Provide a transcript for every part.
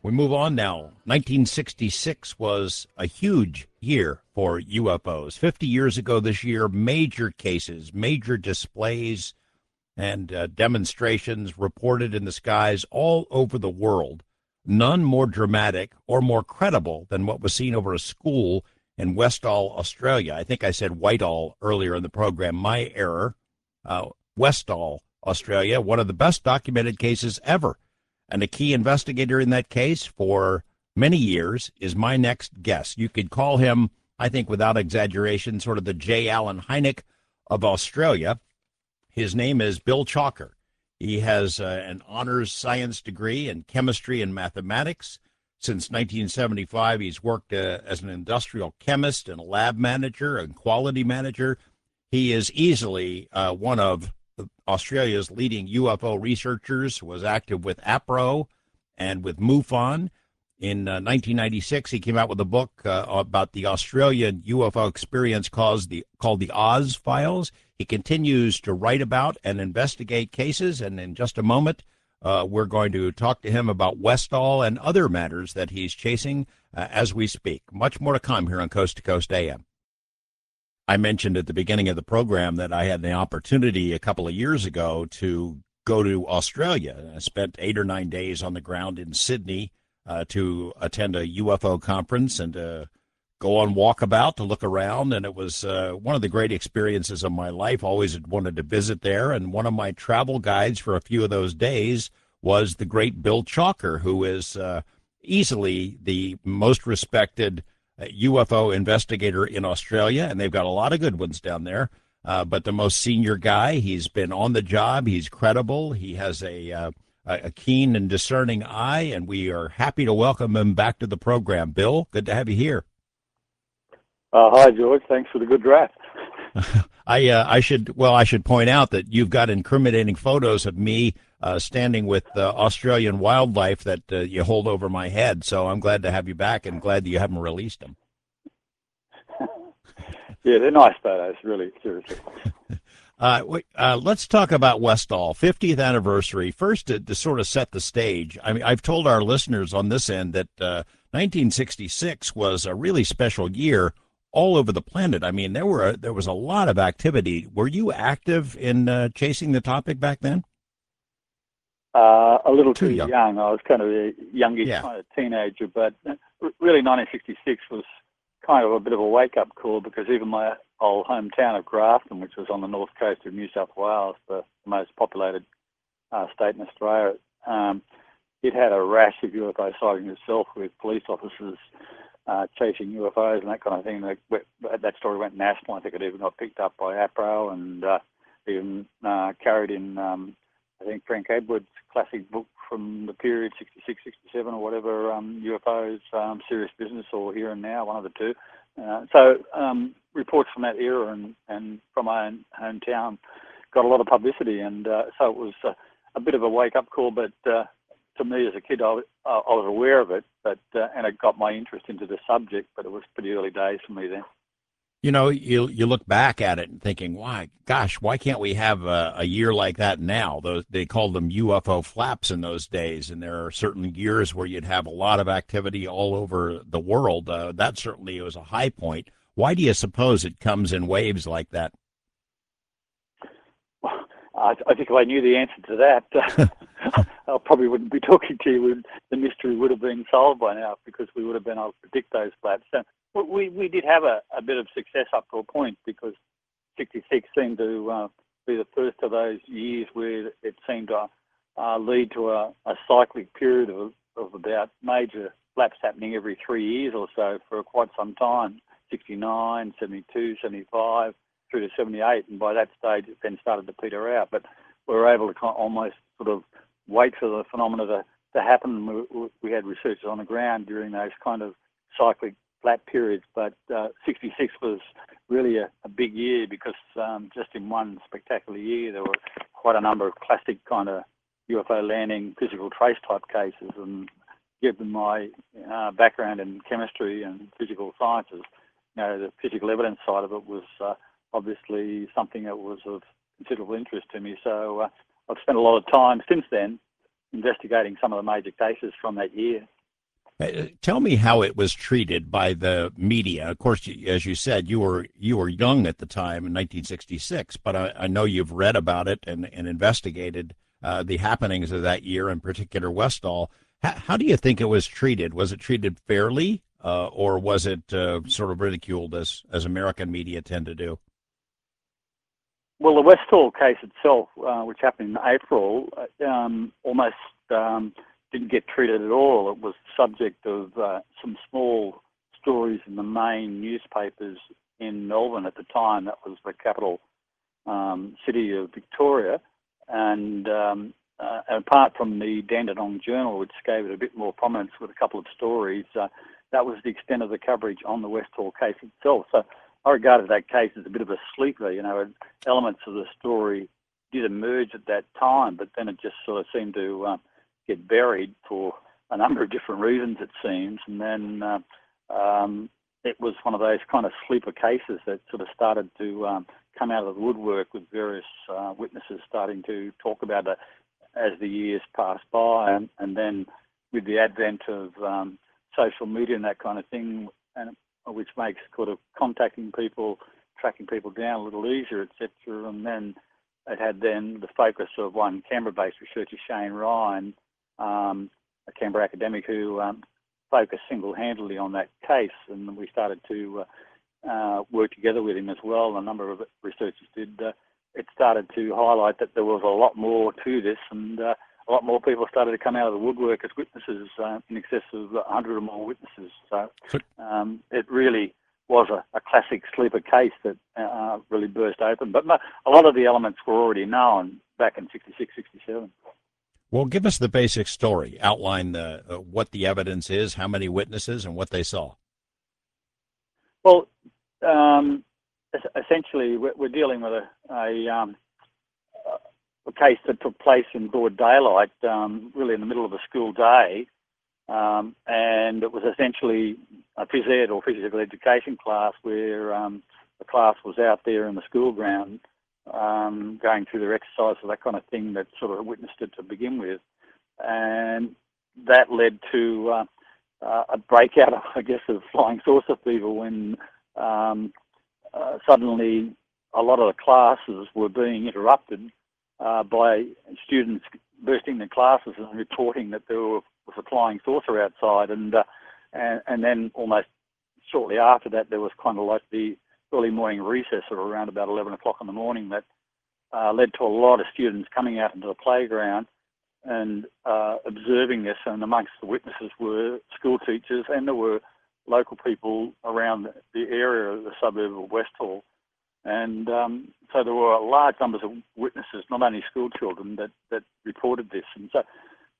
We move on now. 1966 was a huge year for UFOs. 50 years ago this year, major cases, major displays, and demonstrations reported in the skies all over the world. None more dramatic or more credible than what was seen over a school in Westall, Australia. I think I said Whitehall earlier in the program. My error. Westall, Australia, one of the best documented cases ever. And a key investigator in that case for many years is my next guest. You could call him, I think without exaggeration, sort of the J. Allen Hynek of Australia. His name is Bill Chalker. He has an honors science degree in chemistry and mathematics. Since 1975, he's worked as an industrial chemist and a lab manager and quality manager. He is easily one of Australia's leading UFO researchers, was active with APRO and with MUFON. In 1996, he came out with a book about the Australian UFO experience called the Oz Files. He continues to write about and investigate cases, and in just a moment, we're going to talk to him about Westall and other matters that he's chasing as we speak. Much more to come here on Coast to Coast AM. I mentioned at the beginning of the program that I had the opportunity a couple of years ago to go to Australia. I spent 8 or 9 days on the ground in Sydney to attend a UFO conference and to go on walkabout to look around. And it was one of the great experiences of my life. Always had wanted to visit there. And one of my travel guides for a few of those days was the great Bill Chalker, who is easily the most respected UFO investigator in Australia, and they've got a lot of good ones down there. But the most senior guy, he's been on the job, he's credible, he has a keen and discerning eye, and we are happy to welcome him back to the program. Bill, good to have you here. Hi, George. Thanks for the good draft. I should point out that you've got incriminating photos of me standing with Australian wildlife that you hold over my head. So I'm glad to have you back and glad that you haven't released them. Yeah, they're nice photos, really, seriously. Let's talk about Westall, 50th anniversary. First, to sort of set the stage, I mean, I've told our listeners on this end that 1966 was a really special year all over the planet. I mean, there was a lot of activity. Were you active in chasing the topic back then? A little too young. I was kind of a youngish kind of teenager, but really 1966 was kind of a bit of a wake-up call because even my old hometown of Grafton, which was on the north coast of New South Wales, the most populated state in Australia, it had a rash of UFO sightings itself with police officers chasing UFOs and that kind of thing. That story went national. I think it even got picked up by APRO and even carried in, I think, Frank Edwards' classic book from the period, 66, 67 or whatever, UFOs, Serious Business or Here and Now, one of the two. So reports from that era and from my own hometown got a lot of publicity, and so it was a bit of a wake-up call, but to me as a kid, I was aware of it, but and it got my interest into the subject, but it was pretty early days for me then. You know, you look back at it and thinking, why can't we have a year like that now? They called them UFO flaps in those days, and there are certain years where you'd have a lot of activity all over the world. That certainly was a high point. Why do you suppose it comes in waves like that? I think if I knew the answer to that, I probably wouldn't be talking to you. The mystery would have been solved by now because we would have been able to predict those flaps. So we did have a bit of success up to a point because 66 seemed to be the first of those years where it seemed to lead to a cyclic period of about major flaps happening every 3 years or so for quite some time, 69, 72, 75, through to 78, and by that stage it then started to peter out. But we were able to almost sort of wait for the phenomena to happen. We had researchers on the ground during those kind of cyclic flat periods, but 66 was really a big year because just in one spectacular year there were quite a number of classic kind of UFO landing physical trace type cases, and given my background in chemistry and physical sciences, you know, the physical evidence side of it was obviously something that was of considerable interest to me. So I've spent a lot of time since then investigating some of the major cases from that year. Tell me how it was treated by the media. Of course, as you said, you were young at the time in 1966, but I know you've read about it and investigated the happenings of that year, in particular Westall. How do you think it was treated? Was it treated fairly, or was it sort of ridiculed as American media tend to do? Well, the Westall case itself, which happened in April, almost didn't get treated at all. It was the subject of some small stories in the main newspapers in Melbourne at the time. That was the capital city of Victoria. And apart from the Dandenong Journal, which gave it a bit more prominence with a couple of stories, that was the extent of the coverage on the Westall case itself. So I regarded that case as a bit of a sleeper. Elements of the story did emerge at that time, but then it just sort of seemed to get buried for a number of different reasons, it seems. And then it was one of those kind of sleeper cases that sort of started to come out of the woodwork, with various witnesses starting to talk about it as the years passed by. And then with the advent of social media and that kind of thing, and which makes sort of contacting people, tracking people down a little easier, etc. And then it had then the focus of one Canberra-based researcher, Shane Ryan, a Canberra academic who focused single-handedly on that case, and we started to work together with him as well. A number of researchers did. It started to highlight that there was a lot more to this, and a lot more people started to come out of the woodwork as witnesses, in excess of 100 or more witnesses. So it really was a classic sleeper case that really burst open. But a lot of the elements were already known back in 66, 67. Well, give us the basic story. Outline what the evidence is, how many witnesses, and what they saw. Well, essentially, we're dealing with a case that took place in broad daylight, really in the middle of a school day, and it was essentially a phys ed or physical education class where the class was out there in the school ground, going through their exercises, that kind of thing, that sort of witnessed it to begin with. And that led to a breakout, I guess, of flying saucer fever when suddenly a lot of the classes were being interrupted by students bursting their classes and reporting that there was a flying saucer outside. And then almost shortly after that, there was kind of like the early morning recess of around about 11 o'clock in the morning that led to a lot of students coming out into the playground and observing this. And amongst the witnesses were school teachers, and there were local people around the area of the suburb of Westall. And so there were large numbers of witnesses, not only school children, that reported this. And so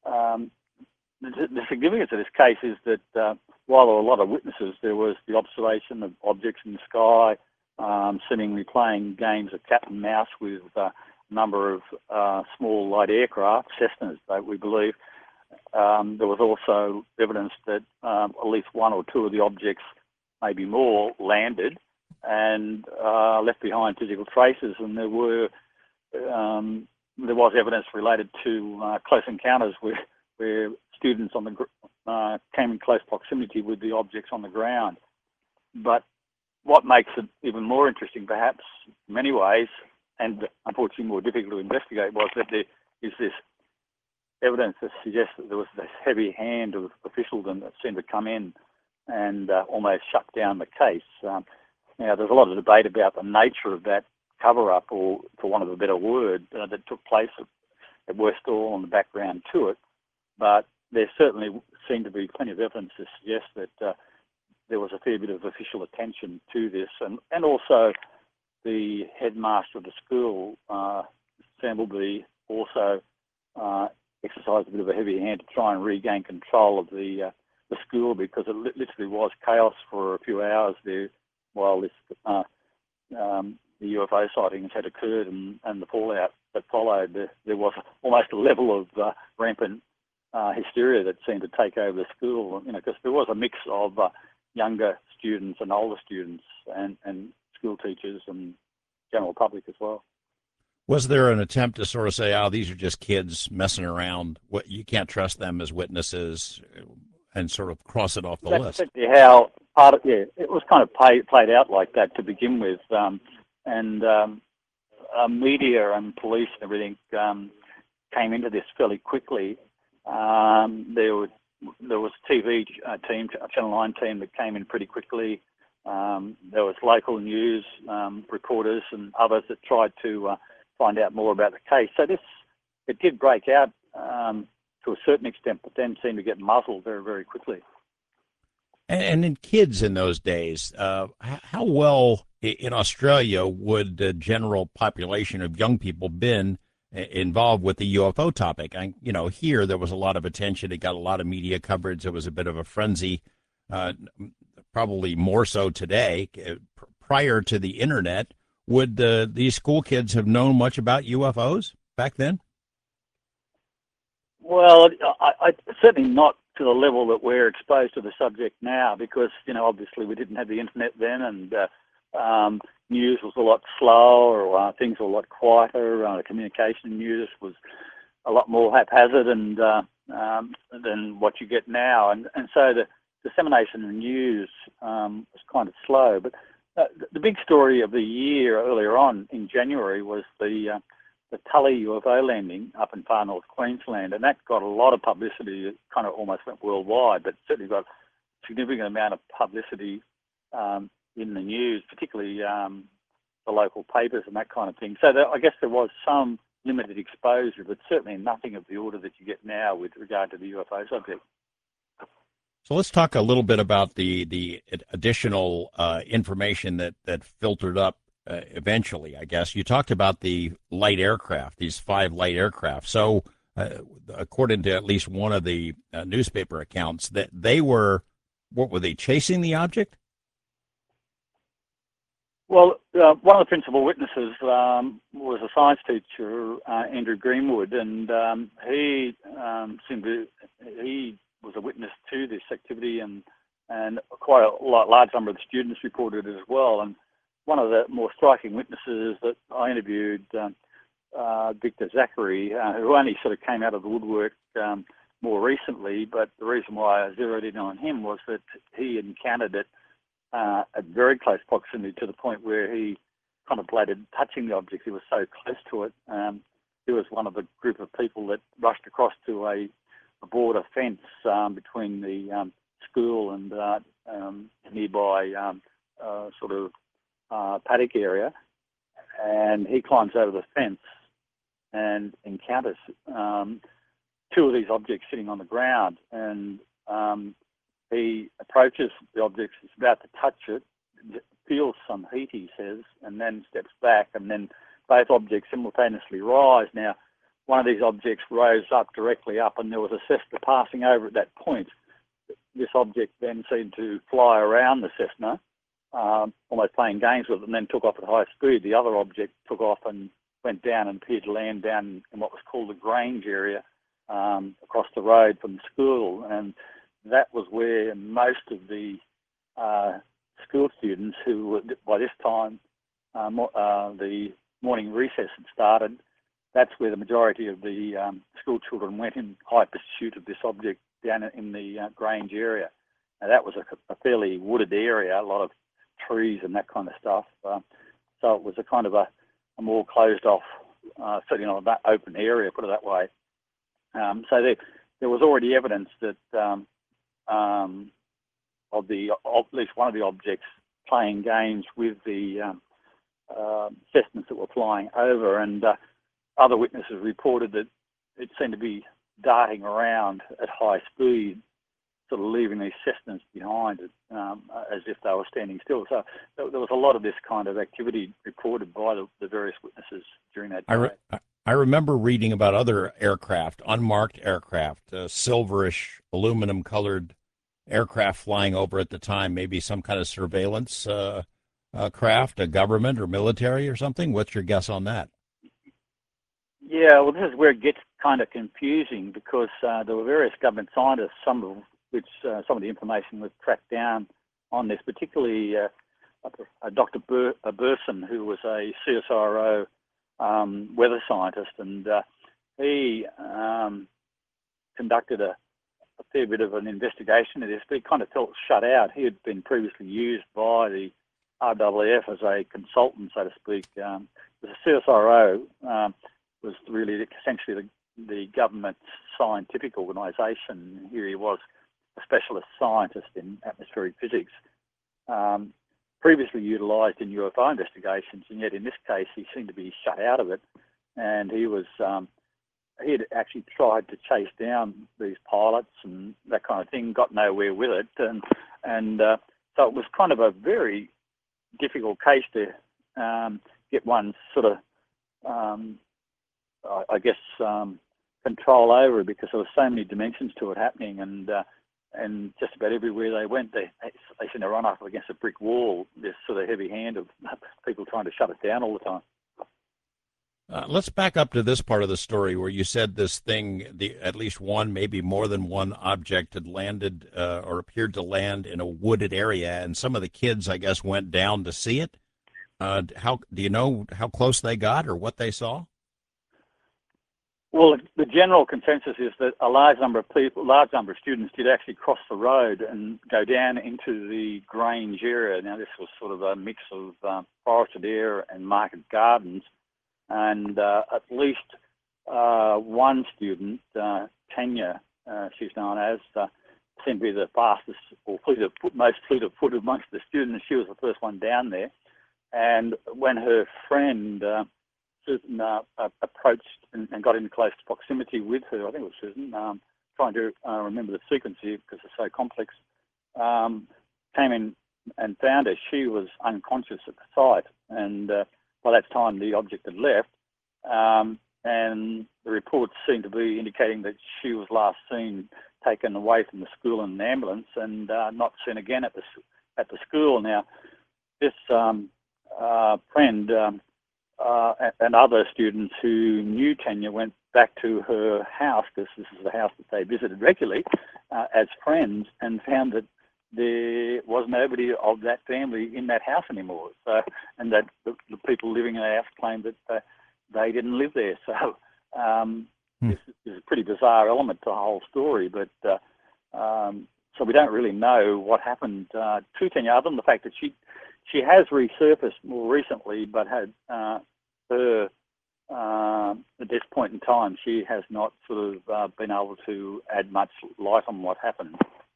the significance of this case is that while there were a lot of witnesses, there was the observation of objects in the sky, seemingly playing games of cat and mouse with a number of small light aircraft, Cessnas, we believe. There was also evidence that at least one or two of the objects, maybe more, landed and left behind physical traces. And there was evidence related to close encounters where students came in close proximity with the objects on the ground. But what makes it even more interesting, perhaps, in many ways, and unfortunately more difficult to investigate, was that there is this evidence that suggests that there was this heavy hand of officialdom that seemed to come in and almost shut down the case. Now, there's a lot of debate about the nature of that cover-up, or for want of a better word, that took place at Westall and the background to it. But there certainly seemed to be plenty of evidence to suggest that there was a fair bit of official attention to this. And also the headmaster of the school, Sam Wilby, also exercised a bit of a heavy hand to try and regain control of the school, because it literally was chaos for a few hours there while this the UFO sightings had occurred and the fallout that followed. There was almost a level of rampant hysteria that seemed to take over the school, because there was a mix of younger students and older students and school teachers and general public as well. Was there an attempt to sort of say, "Oh, these are just kids messing around. What, you can't trust them as witnesses"? and sort of cross it off the That's list. essentially how part of, yeah, it was kind of played out like that to begin with. And media and police and everything came into this fairly quickly. There was a TV team, a Channel 9 team that came in pretty quickly. There was local news reporters and others that tried to find out more about the case. So it did break out to a certain extent, but then seemed to get muzzled very, very quickly. And in kids in those days, how well in Australia would the general population of young people been involved with the UFO topic? Here there was a lot of attention. It got a lot of media coverage. There was a bit of a frenzy, probably more so today. Prior to the internet, would these school kids have known much about UFOs back then? Well, I certainly not to the level that we're exposed to the subject now, because obviously we didn't have the internet then, and news was a lot slower, things were a lot quieter. The communication news was a lot more haphazard and than what you get now, and so the dissemination of news was kind of slow. But the big story of the year earlier on in January was the Tully UFO landing up in far north Queensland, and that got a lot of publicity. It kind of almost went worldwide, but certainly got a significant amount of publicity in the news, particularly the local papers and that kind of thing. So I guess there was some limited exposure, but certainly nothing of the order that you get now with regard to the UFO subject. So let's talk a little bit about the additional information that filtered up eventually, I guess. You talked about the light aircraft, these 5 light aircraft. So according to at least one of the newspaper accounts, that they were, what were they, chasing the object? Well, one of the principal witnesses was a science teacher, Andrew Greenwood, and he was a witness to this activity, and quite a large number of the students reported it as well. And one of the more striking witnesses that I interviewed, Victor Zachary, who only sort of came out of the woodwork more recently, but the reason why I zeroed in on him was that he encountered it at very close proximity, to the point where he contemplated touching the object. He was so close to it. He was one of a group of people that rushed across to a border fence between the school and nearby sort of paddock area, and he climbs over the fence and encounters 2 of these objects sitting on the ground, and he approaches the objects, he's about to touch it, feels some heat, he says, and then steps back, and then both objects simultaneously rise. Now, one of these objects rose up directly up, and there was a Cessna passing over at that point. This object then seemed to fly around the Cessna, almost playing games with it, and then took off at high speed. The other object took off and went down and appeared to land down in what was called the Grange area, across the road from the school. And that was where most of the school students, who were, by this time, the morning recess had started, that's where the majority of the school children went in high pursuit of this object down in the Grange area. Now, that was a fairly wooded area, a lot of trees and that kind of stuff. So it was a kind of a more closed off, certainly not that open area, put it that way. So there was already evidence that of at least one of the objects playing games with the Cessnas that were flying over, and other witnesses reported that it seemed to be darting around at high speed, sort of leaving these Cessnas behind it, as if they were standing still. So there was a lot of this kind of activity reported by the various witnesses during that day. I remember reading about other aircraft, unmarked aircraft, silverish, aluminum-colored aircraft flying over at the time, maybe some kind of surveillance craft, a government or military or something. What's your guess on that? Yeah, well, this is where it gets kind of confusing, because there were various government scientists, some of the information was tracked down on this, particularly Dr. Burson, who was a CSIRO weather scientist, and he conducted a fair bit of an investigation of this, but he kind of felt shut out. He had been previously used by the RAAF as a consultant, so to speak. The CSIRO was really essentially the government's scientific organisation. Here he was, a specialist scientist in atmospheric physics, previously utilised in UFO investigations, and yet in this case he seemed to be shut out of it. And he was he had actually tried to chase down these pilots and that kind of thing, got nowhere with it, and so it was kind of a very difficult case to get one sort of, I guess, control over it, because there were so many dimensions to it happening, and just about everywhere they went, they seemed to run up against a brick wall, this sort of heavy hand of people trying to shut it down all the time. Let's back up to this part of the story where you said this thing, at least one, maybe more than one object had landed or appeared to land in a wooded area, and some of the kids, I guess, went down to see it. How do you know how close they got or what they saw? Well, the general consensus is that a large number of students did actually cross the road and go down into the Grange area. Now, this was sort of a mix of forested area and market gardens. And at least one student, Tanya, she's known as, seemed to be the fastest or most fleet of foot amongst the students. She was the first one down there. And when her friend Susan approached and got into close proximity with her, I think it was Susan, trying to remember the sequence here because it's so complex, came in and found her. She was unconscious at the site, and by that time the object had left, and the reports seemed to be indicating that she was last seen taken away from the school in an ambulance and not seen again at the school. Now, this friend and other students who knew Tanya went back to her house, because this is the house that they visited regularly as friends, and found that there was nobody of that family in that house anymore. So, and that the people living in the house claimed that they didn't live there. So this is a pretty bizarre element to the whole story. But so we don't really know what happened to Tanya, other than the fact that she has resurfaced more recently, but had at this point in time, she has not sort of been able to add much light on what happened.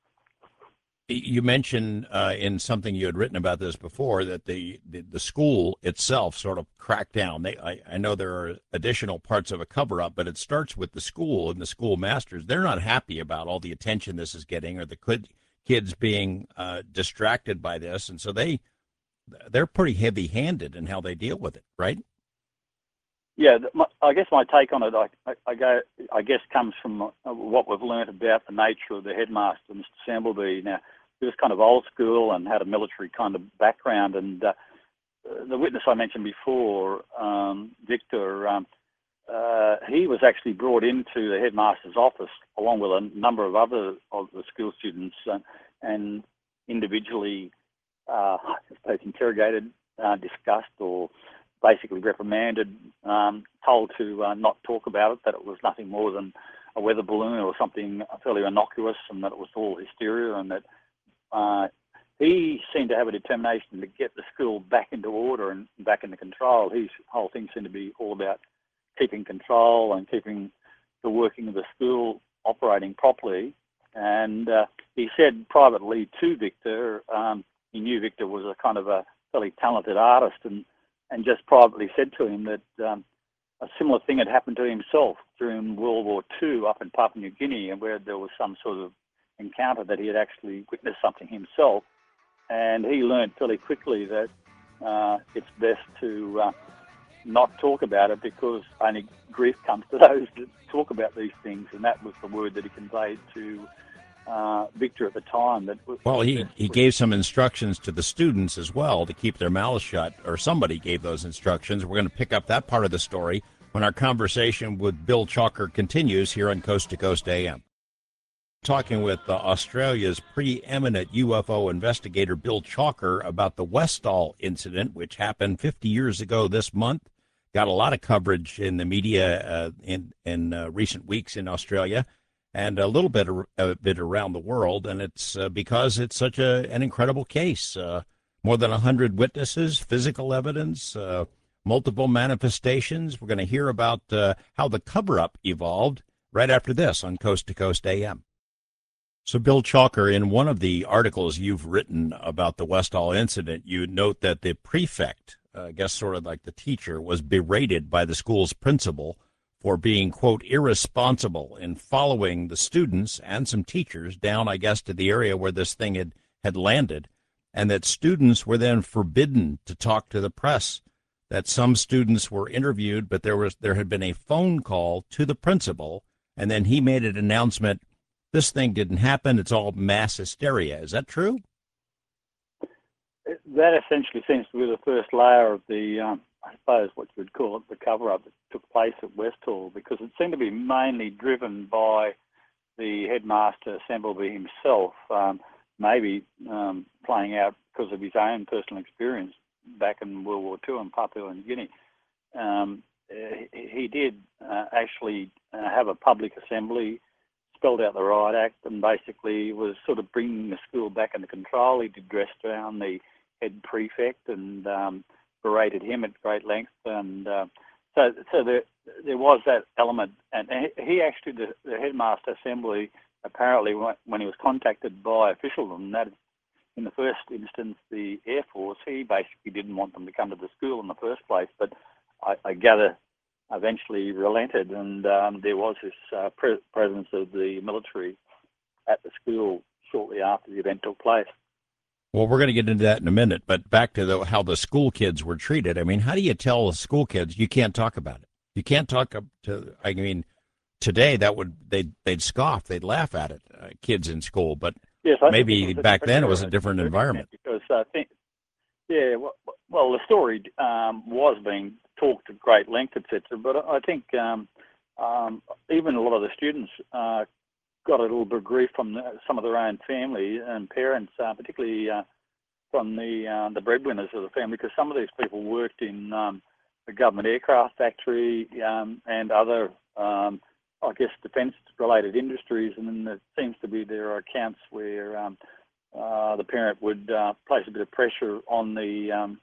You mentioned in something you had written about this before that the school itself sort of cracked down. I know there are additional parts of a cover-up, but it starts with the school and the school masters. They're not happy about all the attention this is getting, or the kids being distracted by this, and so they're pretty heavy-handed in how they deal with it, right? Yeah, I guess my take on it, I guess, comes from what we've learnt about the nature of the headmaster, Mr. Sambleby. Now, he was kind of old school and had a military kind of background, and the witness I mentioned before, Victor, he was actually brought into the headmaster's office along with a number of other of the school students and individually, I suppose, interrogated, discussed, or basically reprimanded, told to not talk about it, that it was nothing more than a weather balloon or something fairly innocuous, and that it was all hysteria, and that he seemed to have a determination to get the school back into order and back into control. His whole thing seemed to be all about keeping control and keeping the working of the school operating properly. And he said privately to Victor, he knew Victor was a kind of a fairly talented artist, and just privately said to him that a similar thing had happened to himself during World War II up in Papua New Guinea, and where there was some sort of encounter that he had actually witnessed something himself. And he learned fairly quickly that it's best to not talk about it, because only grief comes to those that talk about these things. And that was the word that he conveyed to Victor at the time. Well, he gave some instructions to the students as well to keep their mouths shut, or somebody gave those instructions. We're going to pick up that part of the story when our conversation with Bill Chalker continues here on Coast to Coast AM. Talking with Australia's preeminent UFO investigator, Bill Chalker, about the Westall incident, which happened 50 years ago this month. Got a lot of coverage in the media in recent weeks in Australia. and a bit around the world, and it's because it's such an incredible case. More than 100 witnesses, physical evidence, multiple manifestations. We're going to hear about how the cover-up evolved right after this on Coast to Coast AM. So, Bill Chalker, in one of the articles you've written about the Westall incident, you note that the prefect, I guess sort of like the teacher, was berated by the school's principal for being, quote, irresponsible in following the students and some teachers down, I guess, to the area where this thing had landed, and that students were then forbidden to talk to the press, that some students were interviewed, but there had been a phone call to the principal, and then he made an announcement, this thing didn't happen, it's all mass hysteria. Is that true? That essentially seems to be the first layer of the, I suppose what you would call it, the cover-up that took place at Westall, because it seemed to be mainly driven by the headmaster Sembleby himself, maybe playing out because of his own personal experience back in World War II in Papua New Guinea. He did actually have a public assembly, spelled out the Riot Act, and basically was sort of bringing the school back under control. He did dress down the head prefect and berated him at great length, and so there was that element. And he actually, the headmaster assembly, apparently when he was contacted by officials, and that is in the first instance the Air Force, he basically didn't want them to come to the school in the first place, but I gather eventually relented, and there was this presence of the military at the school shortly after the event took place. Well, we're going to get into that in a minute, but back to how the school kids were treated. I mean, how do you tell the school kids you can't talk about it? You can't talk to. I mean, today they'd scoff, they'd laugh at it, kids in school, but yes, maybe back then it was a different environment. Because I think, yeah, well, the story was being talked at great length, etc. But I think even a lot of the students got a little bit of grief from some of their own family and parents, particularly from the breadwinners of the family, because some of these people worked in the government aircraft factory and other, I guess, defence-related industries, and then it seems to be there are accounts where the parent would place a bit of pressure on the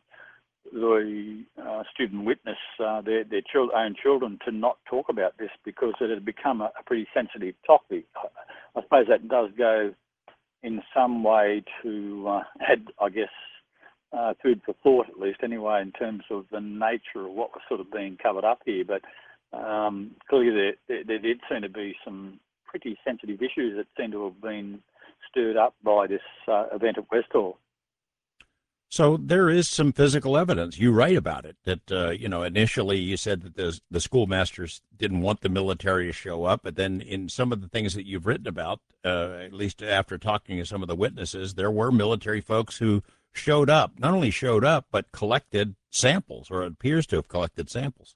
student witness, their own children, to not talk about this because it had become a pretty sensitive topic. I suppose that does go in some way to add, I guess, food for thought, at least anyway, in terms of the nature of what was sort of being covered up here. But clearly there did seem to be some pretty sensitive issues that seem to have been stirred up by this event at Westall. So there is some physical evidence. You write about it that, initially you said that the schoolmasters didn't want the military to show up, but then in some of the things that you've written about, at least after talking to some of the witnesses, there were military folks who showed up, not only showed up, but collected samples, or it appears to have collected samples.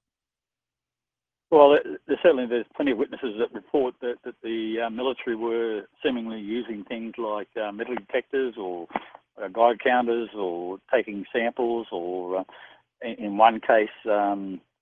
Well, there's plenty of witnesses that report that the military were seemingly using things like metal detectors or guide counters, or taking samples, or in one case, a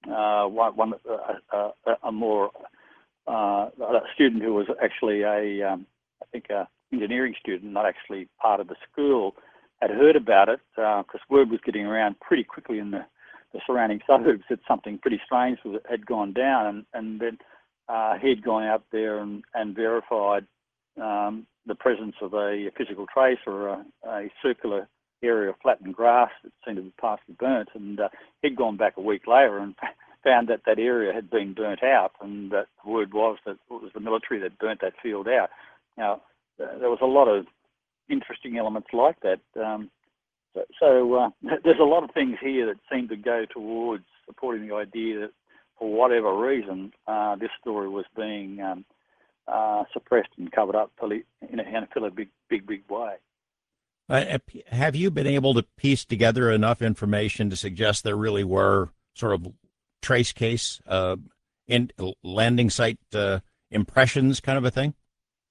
student who was actually I think a engineering student, not actually part of the school, had heard about it because word was getting around pretty quickly in the surrounding suburbs that something pretty strange had gone down, and then he'd gone out there and verified the presence of a physical trace or a circular area of flattened grass that seemed to be partially burnt, and he'd gone back a week later and found that area had been burnt out, and that the word was that it was the military that burnt that field out. Now, there was a lot of interesting elements like that. So there's a lot of things here that seem to go towards supporting the idea that, for whatever reason, this story was being suppressed and covered up in a fairly big way. Have you been able to piece together enough information to suggest there really were sort of trace case, in landing site impressions kind of a thing?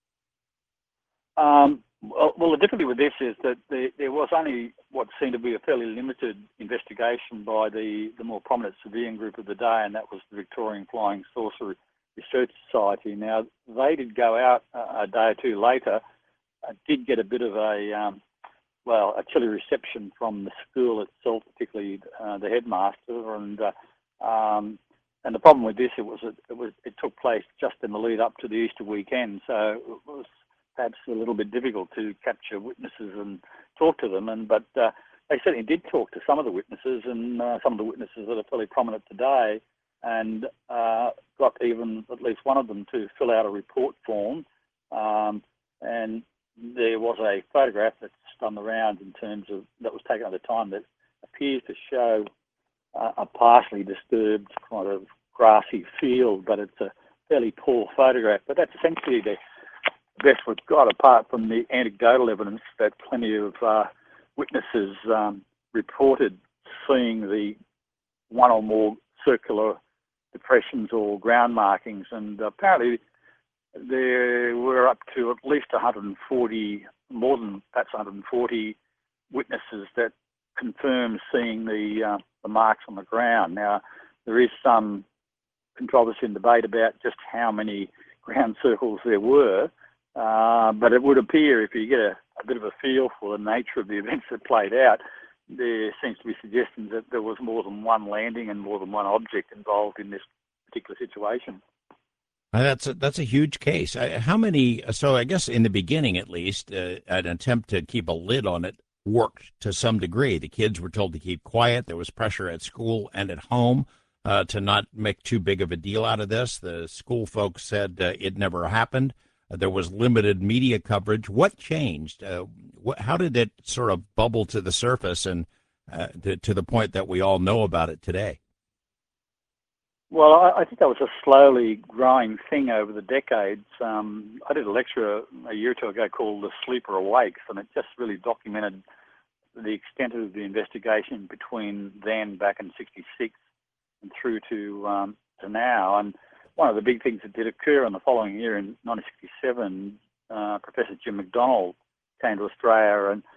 Well, the difficulty with this is that there was only what seemed to be a fairly limited investigation by the more prominent civilian group of the day, and that was the Victorian Flying Saucer Research Society. Now, they did go out a day or two later, did get a bit of a chilly reception from the school itself, particularly the headmaster, and the problem with this, it took place just in the lead up to the Easter weekend, so it was perhaps a little bit difficult to capture witnesses and talk to them. But they certainly did talk to some of the witnesses, and some of the witnesses that are fairly prominent today, and got even at least one of them to fill out a report form. And there was a photograph that's done the rounds in terms of that was taken at the time that appears to show a partially disturbed kind of grassy field, but it's a fairly poor photograph. But that's essentially the best we've got, apart from the anecdotal evidence that plenty of witnesses reported seeing the one or more circular depressions or ground markings, and apparently there were up to at least 140, more than perhaps 140 witnesses that confirmed seeing the marks on the ground. Now, there is some controversy and debate about just how many ground circles there were, but it would appear, if you get a bit of a feel for the nature of the events that played out, there seems to be suggestions that there was more than one landing and more than one object involved in this particular situation. That's a huge case. How many? So I guess in the beginning, at least, an attempt to keep a lid on it worked to some degree. The kids were told to keep quiet. There was pressure at school and at home to not make too big of a deal out of this. The school folks said it never happened. There was limited media coverage. What changed? How did it sort of bubble to the surface and to the point that we all know about it today? Well, I think that was a slowly growing thing over the decades. I did a lecture a year or two ago called The Sleeper Awakes, and it just really documented the extent of the investigation between then, back in '66, and through to now. And one of the big things that did occur in the following year, in 1967, Professor Jim McDonald came to Australia and,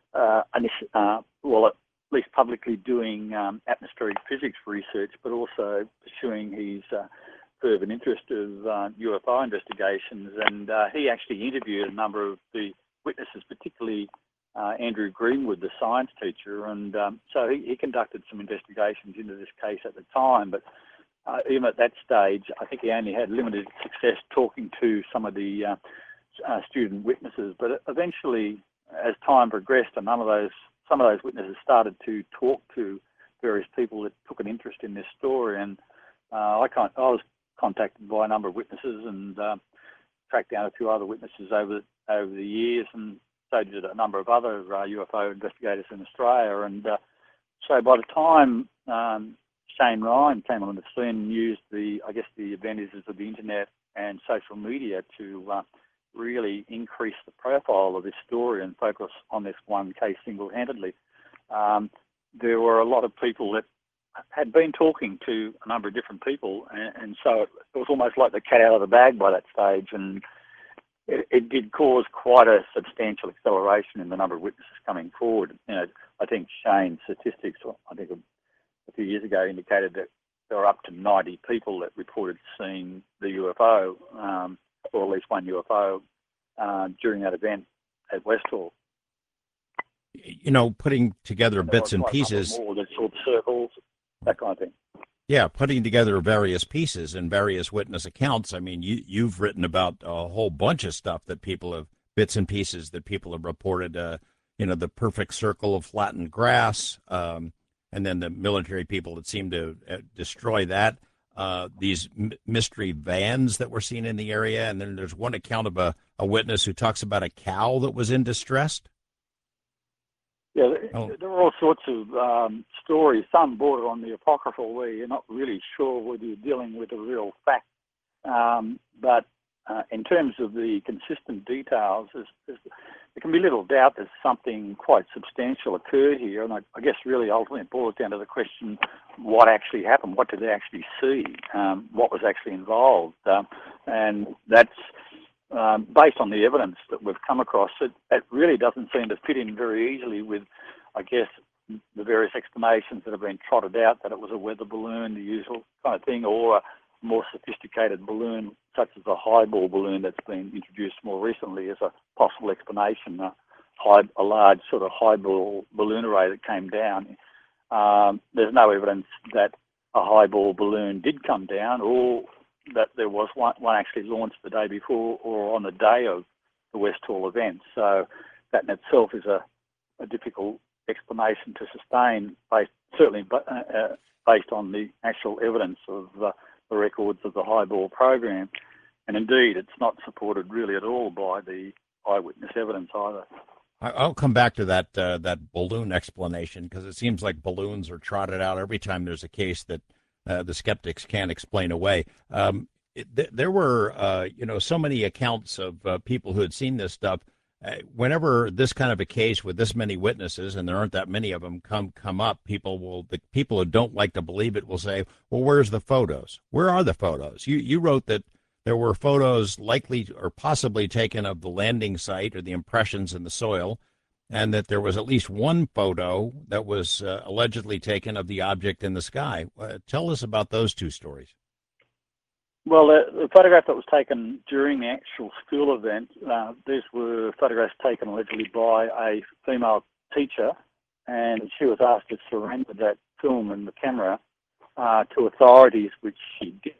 at least publicly doing atmospheric physics research, but also pursuing his fervent interest of UFO investigations. And he actually interviewed a number of the witnesses, particularly Andrew Greenwood, the science teacher. And so he conducted some investigations into this case at the time. But even at that stage, I think he only had limited success talking to some of the student witnesses. But eventually, as time progressed, some of those witnesses started to talk to various people that took an interest in this story, and I was contacted by a number of witnesses and tracked down a few other witnesses over the years, and so did a number of other UFO investigators in Australia. And so by the time Shane Ryan came on the scene and used the advantages of the internet and social media to really increase the profile of this story and focus on this one case single-handedly. There were a lot of people that had been talking to a number of different people, and so it was almost like the cat out of the bag by that stage, and it did cause quite a substantial acceleration in the number of witnesses coming forward. I think Shane's statistics, I think a few years ago, indicated that there were up to 90 people that reported seeing the UFO, or at least one UFO, during that event at Westhall. Putting together bits and pieces. More that sort of circles, that kind of thing. Yeah, putting together various pieces and various witness accounts. I mean, you've written about a whole bunch of stuff that bits and pieces that people have reported. The perfect circle of flattened grass, and then the military people that seem to destroy that. These mystery vans that were seen in the area, and then there's one account of a witness who talks about a cow that was in distress. Yeah, there are all sorts of stories, some border on the apocryphal, where you're not really sure whether you're dealing with a real fact. But in terms of the consistent details, there can be little doubt that something quite substantial occurred here. And I guess really ultimately it boils down to the question, what actually happened? What did they actually see? What was actually involved? And that's based on the evidence that we've come across. It really doesn't seem to fit in very easily with, I guess, the various explanations that have been trotted out, that it was a weather balloon, the usual kind of thing, or more sophisticated balloon, such as a highball balloon that's been introduced more recently as a possible explanation, a large sort of highball balloon array that came down. There's no evidence that a highball balloon did come down, or that there was one actually launched the day before or on the day of the Westall event. So that in itself is a difficult explanation to sustain, certainly based on the actual evidence of the records of the highball program. And indeed, it's not supported really at all by the eyewitness evidence either. I'll come back to that balloon explanation, because it seems like balloons are trotted out every time there's a case that the skeptics can't explain away. There were, so many accounts of people who had seen this stuff. Whenever this kind of a case with this many witnesses, and there aren't that many of them, come up, the people who don't like to believe it will say, "Well, where's the photos? Where are the photos?" You wrote that there were photos likely or possibly taken of the landing site or the impressions in the soil, and that there was at least one photo that was allegedly taken of the object in the sky. Tell us about those two stories. Well, the photograph that was taken during the actual school event, these were photographs taken allegedly by a female teacher, and she was asked to surrender that film and the camera to authorities, which she did.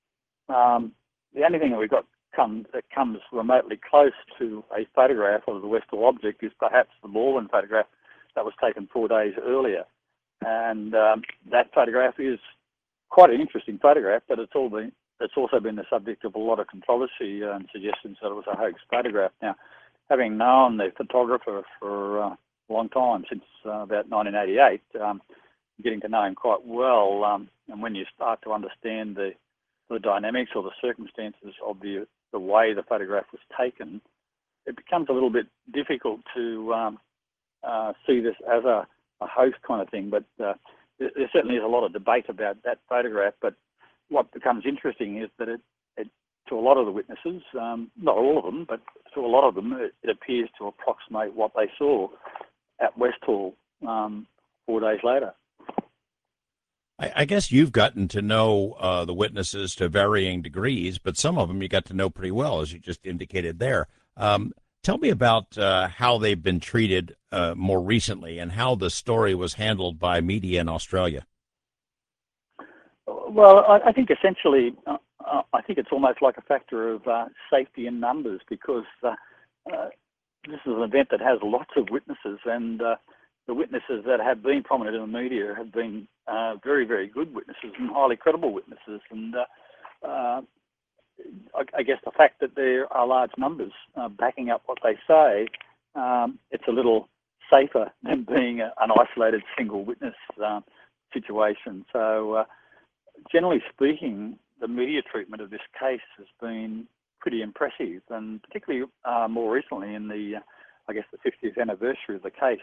The only thing that we got that comes remotely close to a photograph of the Westall object is perhaps the Morland photograph that was taken 4 days earlier. And that photograph is quite an interesting photograph, but it's also been the subject of a lot of controversy and suggestions that it was a hoax photograph. Now, having known the photographer for a long time, since about 1988, getting to know him quite well, and when you start to understand the dynamics or the circumstances of the way the photograph was taken, it becomes a little bit difficult to see this as a hoax kind of thing. But there certainly is a lot of debate about that photograph. But what becomes interesting is that it to a lot of the witnesses, not all of them, but to a lot of them, it appears to approximate what they saw at Westall 4 days later. I guess you've gotten to know the witnesses to varying degrees, but some of them you got to know pretty well, as you just indicated there. Tell me about how they've been treated more recently, and how the story was handled by media in Australia. Well, I think essentially, I think it's almost like a factor of safety in numbers, because this is an event that has lots of witnesses, and the witnesses that have been prominent in the media have been very, very good witnesses and highly credible witnesses. And I guess the fact that there are large numbers backing up what they say, it's a little safer than being an isolated single witness situation. So generally speaking, the media treatment of this case has been pretty impressive, and particularly more recently in the, I guess, the 50th anniversary of the case.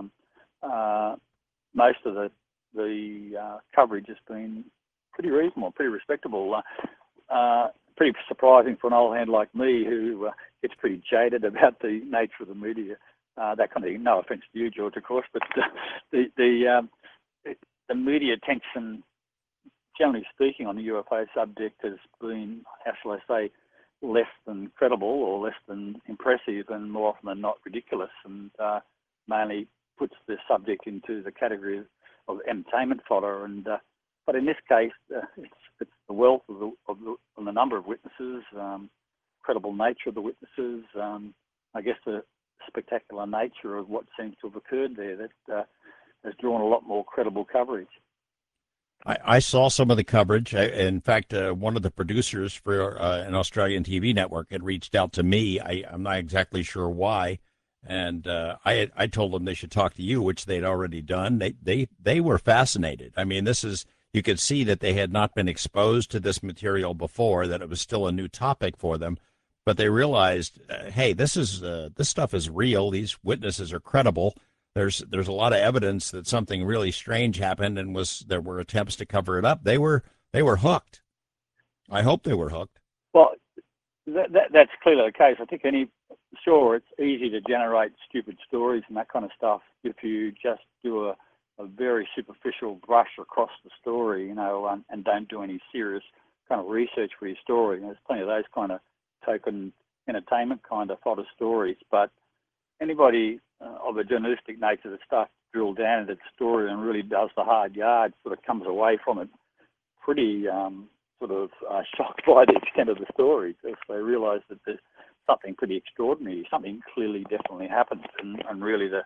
Most of the coverage has been pretty reasonable, pretty respectable, pretty surprising for an old hand like me, who gets pretty jaded about the nature of the media. That kind of thing. No offence to you, George, of course, but the media attention, generally speaking, on the UFO subject has been, how shall I say, less than credible or less than impressive, and more often than not ridiculous, and mainly puts the subject into the category of entertainment fodder. And but in this case, it's the wealth of the number of witnesses, credible nature of the witnesses, I guess the spectacular nature of what seems to have occurred there that has drawn a lot more credible coverage. I saw some of the coverage. In fact, one of the producers for an Australian TV network had reached out to me. I'm not exactly sure why, and I told them they should talk to you, which they'd already done. They were fascinated. I mean, you could see that they had not been exposed to this material before, that it was still a new topic for them, but they realized, hey, this stuff is real. These witnesses are credible. There's a lot of evidence that something really strange happened, and there were attempts to cover it up. They were hooked. I hope they were hooked. Well, that's clearly the case. I think sure, it's easy to generate stupid stories and that kind of stuff if you just do a very superficial brush across the story, and don't do any serious kind of research for your story. And there's plenty of those kind of token entertainment kind of fodder stories. But anybody of a journalistic nature that starts to drill down into the story and really does the hard yards sort of comes away from it pretty shocked by the extent of the story, because they realise that there's something pretty extraordinary, something clearly definitely happened. And really the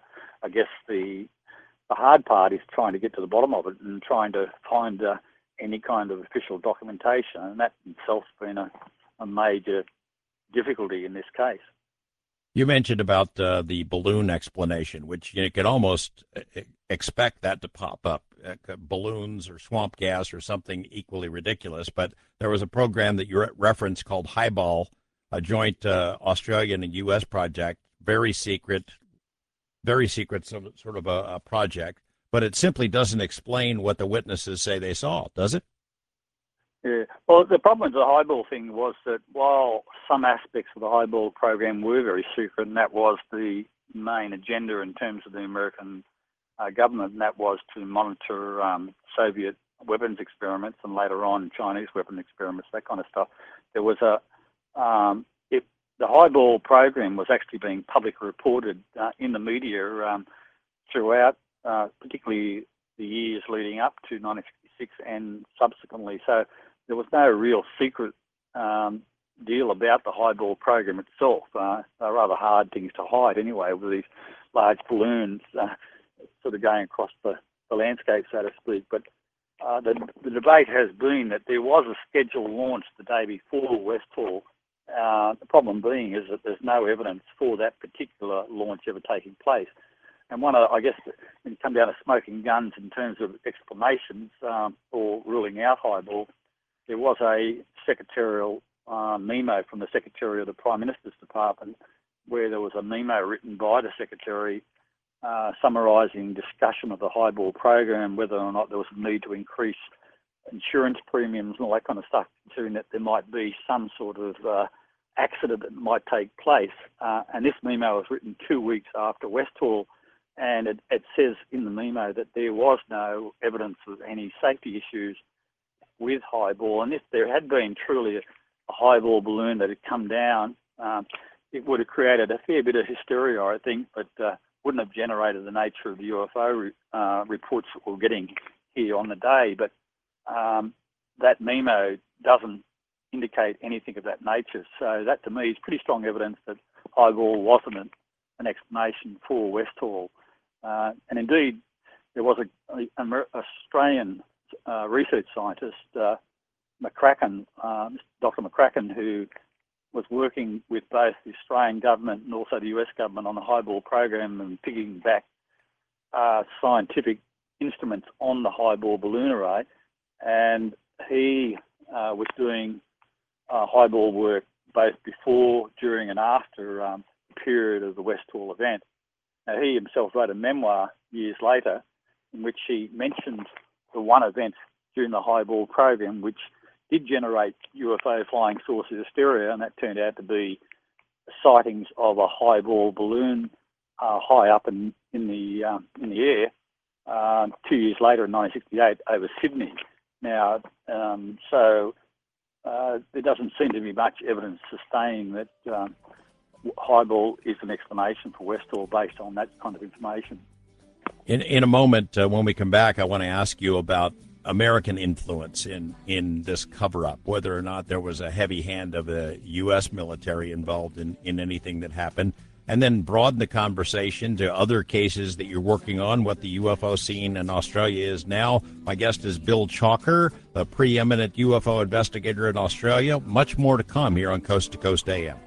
hard part is trying to get to the bottom of it and trying to find any kind of official documentation, and that itself has been a major difficulty in this case. You mentioned about the balloon explanation, which you could almost expect that to pop up, balloons or swamp gas or something equally ridiculous. But there was a program that you referenced called Highball, a joint Australian and U.S. project, very secret sort of a project, but it simply doesn't explain what the witnesses say they saw, does it? Yeah. Well, the problem with the Highball thing was that while some aspects of the Highball program were very secret, and that was the main agenda in terms of the American government, and that was to monitor Soviet weapons experiments and later on Chinese weapon experiments, that kind of stuff. There was the Highball program was actually being publicly reported in the media throughout, particularly the years leading up to 1966 and subsequently. So there was no real secret deal about the Highball program itself. They're rather hard things to hide anyway, with these large balloons sort of going across the landscape, so to speak. But the debate has been that there was a scheduled launch the day before Westall. The problem being is that there's no evidence for that particular launch ever taking place. And I guess, when you come down to smoking guns in terms of explanations for ruling out Highball, there was a secretarial memo from the Secretary of the Prime Minister's Department, where there was a memo written by the Secretary summarising discussion of the Highball program, whether or not there was a need to increase insurance premiums and all that kind of stuff, considering that there might be some sort of accident that might take place. And this memo was written 2 weeks after Westall, and it says in the memo that there was no evidence of any safety issues with Highball. And if there had been truly a Highball balloon that had come down, it would have created a fair bit of hysteria, I think, but wouldn't have generated the nature of the UFO reports that we're getting here on the day. But that memo doesn't indicate anything of that nature. So that, to me, is pretty strong evidence that Highball wasn't an explanation for Westall. And indeed, there was an Australian research scientist, McCracken, Dr. McCracken, who was working with both the Australian government and also the US government on the Highball program and picking back scientific instruments on the Highball balloon array. And he was doing Highball work both before, during and after the period of the Westall event. Now, he himself wrote a memoir years later in which he mentioned the one event during the Highball program which did generate UFO flying saucer hysteria, and that turned out to be sightings of a Highball balloon high up in the air 2 years later in 1968 over Sydney. Now, there doesn't seem to be much evidence sustaining that Highball is an explanation for Westall based on that kind of information. In a moment, when we come back, I want to ask you about American influence in this cover-up, whether or not there was a heavy hand of the U.S. military involved in anything that happened, and then broaden the conversation to other cases that you're working on, what the UFO scene in Australia is now. My guest is Bill Chalker, the preeminent UFO investigator in Australia. Much more to come here on Coast to Coast AM.